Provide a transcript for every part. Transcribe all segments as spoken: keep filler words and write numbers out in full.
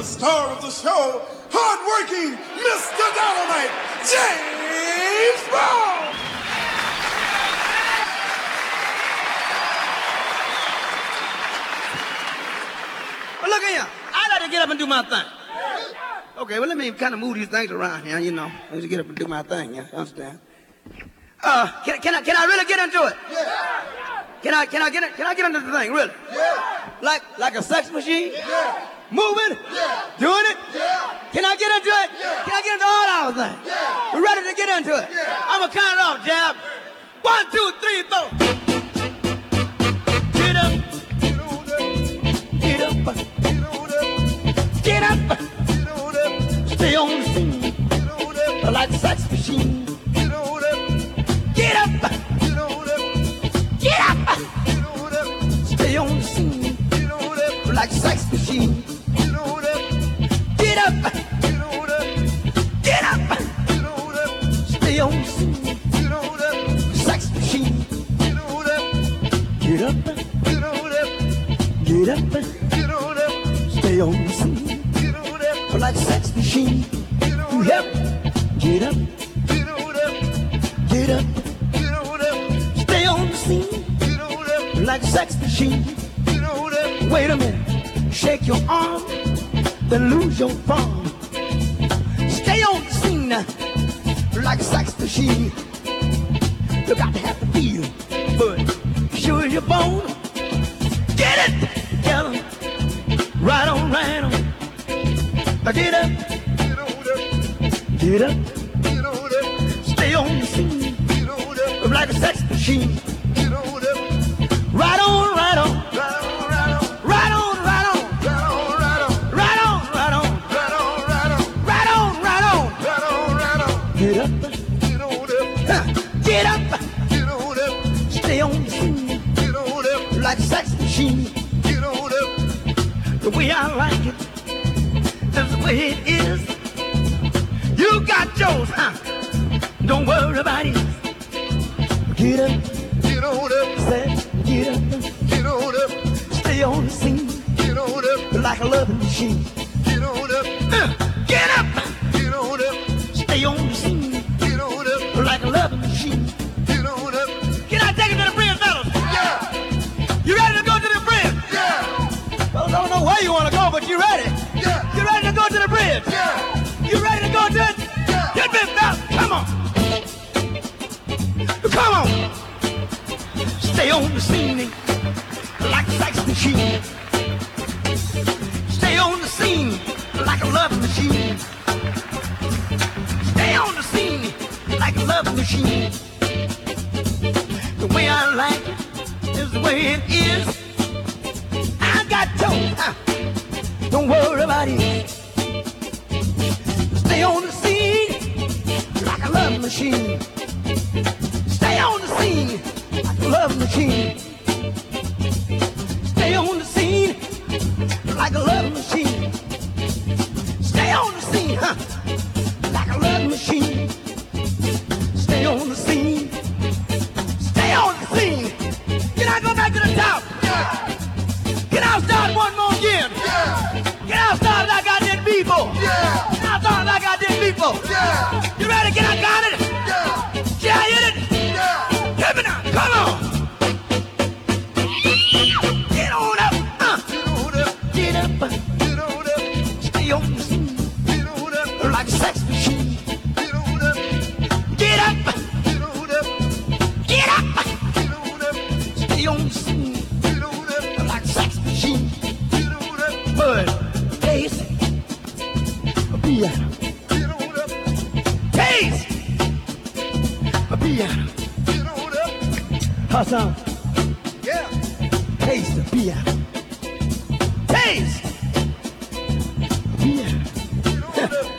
star of the show, hard-working Mister Dynamite, James Brown! Well, look here. I like to get up and do my thing. Okay, well, let me kind of move these things around here, you know. Let me get up and do my thing, yeah, you understand? Uh, can, can, I, can I really get into it? Yeah. Can I, can I get it? Can I get into the thing, really? Yeah. Like, like a sex machine? Yeah. Moving? Yeah. Doing it? Yeah. Can I get into it? Yeah. Can I get into all our things? Yeah. We're ready to get into it. Yeah. I'm gonna count it off, Jab. One, two, three, four. Get up. Get up. Get up. Stay on the scene. Like a sex machine. Get up. Get up. Stay on the scene. Like a sex machine. Get up. Get up. Stay on the scene. Sex machine. Get up. Get up. Stay on the scene. Like a sex machine. Yep. Get up. Get up. Stay on the scene. Like a sex machine. Wait a minute. Shake your arm. Then lose your form. Stay on the scene like a sex machine. You got to have the feel, but sure as your bone. Get it together. Right on, right on. Get up. Get up. Stay on the scene like a sex machine. Right on, right on. Right on, right on. Right on, right on. Right on, right on. Get up. Get up. Stay on the scene like a sex machine. The way I like it, that's the way it is. You got yours, huh? Don't worry about it. Get up. Get on up. Say, get up. Get on up. Stay on the scene. Get on up. Like a loving machine. Get on up. Uh, get up. Get on up. Stay on the scene. Get on up. Like a loving machine. Get on up. Can I take it to the bridge, fellas? Yeah. You ready to go to the bridge? Yeah. Well, I don't know where you want to go, but you ready? Yeah. You ready to go to the bridge? Yeah. You ready to go to it? Yeah. Get me, fellas. Come on. Come on. Stay on the scene like a sex machine. Stay on the scene like a love machine. Stay on the scene like a love machine. The way I like it is the way it is. I got told, huh? Don't worry about it. Stay on the scene like a love machine. Stay on the scene like a love machine. Stay on the scene like a love machine. Stay on the scene, huh? Like a love machine. Stay on the scene. Stay on the scene. Can I go back to the top? Yeah. Can I start one more again? Yeah. Can I start like I did before? Yeah. Can I start like I did before? Yeah. You ready? Can I got it? Yeah. Can I hit it? Yeah. Hit me now. Come on. Get on up. Uh. Get on up. Get up. Get on up. Stay on the scene Get on up. like a sex machine. Get on up. Get up. Get on up. Get up. Get on up. Stay on the scene Get on up. like a sex machine. Get on up. But taste a piano. Get on up. Taste a piano. Get on up. Hassan, Yeah. taste the piano. Taste a piano. Get on up.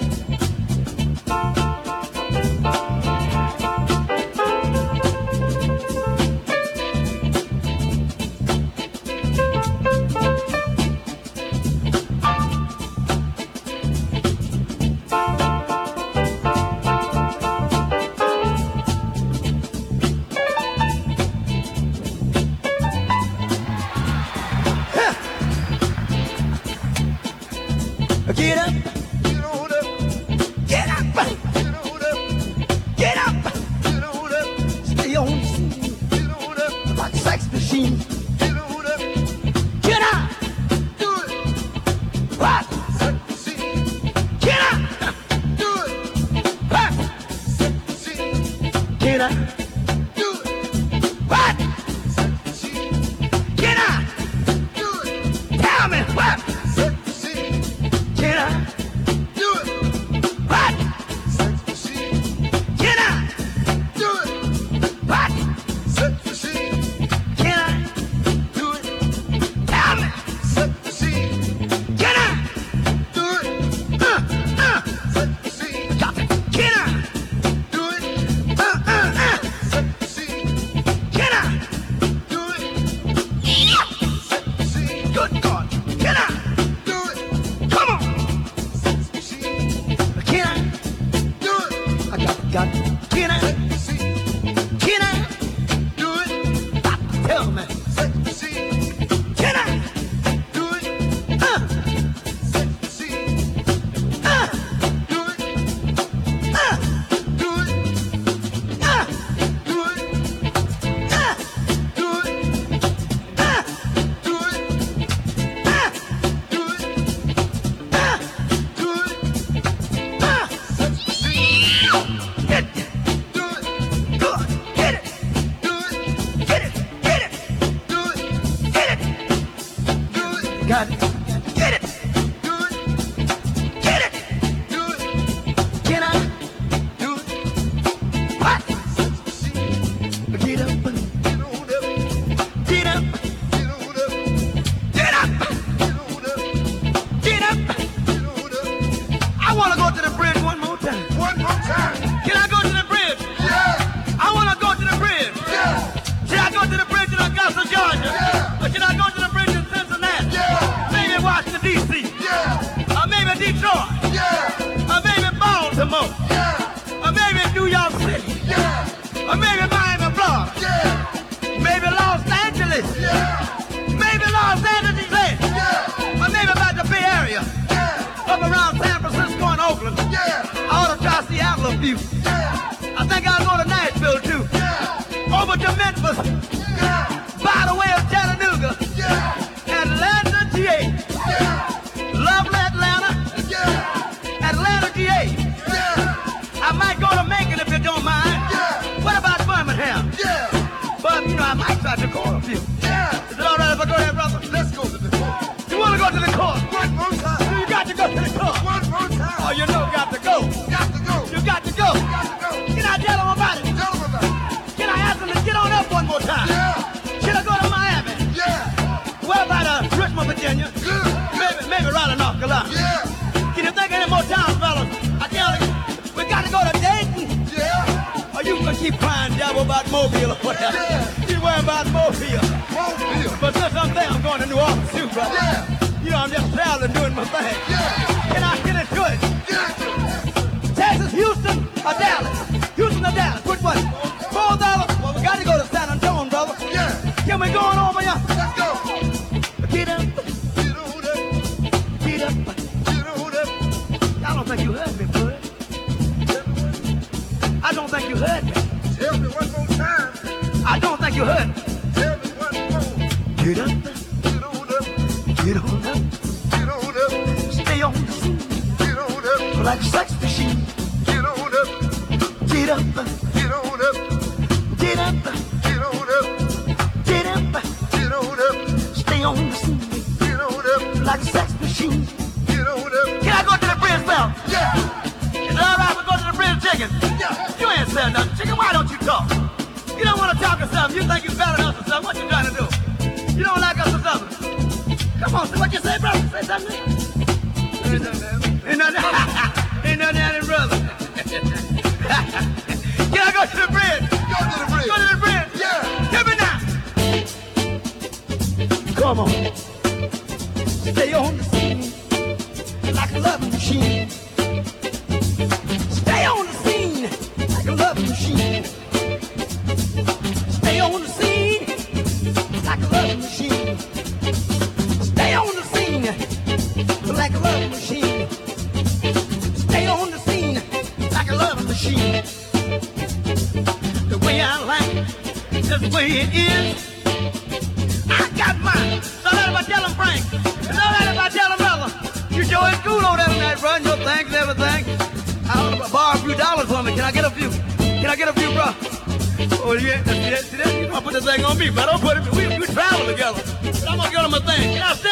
Get up, Get on up. get up, Get on up. get up. Get on up. Stay on the scene Get on up. like a sex machine. Get on up. Get up, Do it. what? Set the scene. Get up, Do it. what? Set the scene. Get up, Do it. what? Set the scene. Get up. Do it. Tell me what? Set the scene. Get up, Do it. what? Set the scene. Get up, Do it. what? Set the scene. Get up, Do it. tell me. Set the scene. Get up, Do it. uh, uh, Set the scene. got to get up, Do it. uh, uh, uh, Set the scene. get up. Do it. Yeah. Set the scene. Good God, get up, Do it. come on, Set the scene. get up. Do it. I got, got, get up, Set the scene. get up. Do it. Stop, tell me, Set the scene. get up, Do it. uh, Set the scene. uh, Do it. uh, Do it. uh, Do it. uh, Do it. uh, Do it. uh, Do it. uh, Do it. uh. Set the scene. Get it, Do it. good, get it, Do it. get it, get it, Do it. get it, Do it. got it, get it, Do it. get it, Do it. get up, Do it. what? Set the scene. Get up, Get on up. get up, Get on up. get up, Get on up. get up. Get on up. I want to go to the bridge one more time. One more time. Can I go to the bridge? Yeah. I want to go to the bridge. Yeah. Should I go to the bridge in Augusta, Georgia? Yeah. Or should I go to the bridge in Cincinnati? Yeah. Maybe Washington, D C? Yeah. Or maybe Detroit? Yeah. Or maybe Baltimore? Yeah. Or maybe New York City? Yeah. Or maybe Miami, Florida? Yeah. Maybe Los Angeles? Yeah. Maybe Los Angeles? Yeah. Or maybe about the Bay Area? Yeah. Up around San Francisco and Oakland? Yeah. I ought to try Seattle a few. Yeah. I think I'll go to Nashville too. Yeah. Over to Memphis, Yeah. by the way of Chattanooga, Yeah. Atlanta, G A, Yeah. lovely Atlanta, Yeah. Atlanta, G A. Yeah. I might go to Macon if you don't mind. Yeah. What about Birmingham? Yeah. But you know, I might try to call a few. Yeah. Is it all right if I go there, brother? Let's go to the court. You want to go to the court? One more time. You got to go to the court. One more time. Oh, you know, got to go. Got to go. You got to go. Got to go. Can I tell them about it? Tell them about it. Can I ask them to get on up one more time? Yeah. Should I go to Miami? Yeah. What about uh, Richmond, Virginia? Good. Maybe, maybe Raleigh, North Carolina. Yeah. Can you think of any more towns, fellas? I tell you, we got to go to Dayton. Yeah. Or you can keep crying devil about Mobile or whatever. Yeah. You worry about Mobile. Mobile. But since I'm there, I'm going to New Orleans too, brother. Yeah. You know, I'm just traveling, doing my thing. Yeah. Can I get into it? Get it. Texas, Houston, or Dallas? Houston or Dallas? Which one? Four dollars? Well, we got to go to San Antonio, brother. Yeah. Can we go on over here? Let's go. Get up, Get on up. get up. Get on up. I don't think you heard me, bud. I don't think you heard me. Tell me one more time. I don't think you heard me. Tell me one more. Get up, Get on up. get on up. Get on up. Stay on the scene Get on up. like a sex machine. Get on up. Get up, Get on up. get up, Get on up. get up. Get on up. Stay on the scene Get on up. like a sex machine. Get on up. Can I go to the bridge, fella? Yeah. Is it all right if we go to the bridge, chicken? Yeah. You ain't said nothing, chicken. Why don't you talk? You don't want to talk or something. You think you're better than us or something. What you trying to do? You don't like us or something? Come on, what you say, brother? Say something. Ain't nothing. Ain't nothing. Ain't nothing happening, brother. Can I go to the bridge? Go to the bridge. Go to the bridge. Yeah. Give me now. Come on. Stay on the scene like a love machine. Stay on the scene like a love machine. Stay on the scene like a love machine. Stay on the scene like a love machine. way it is. I got mine. So let me tell him, Frank. So let me tell him, brother. You sure is cool over there tonight, bro. Your thanks and everything. I want to borrow a few dollars from me. Can I get a few? Can I get a few, bro? Oh, yeah. See that? See that? You gonna put this thing on me, but don't put it. We, we travel together. But I'm gonna get him a thing. Can I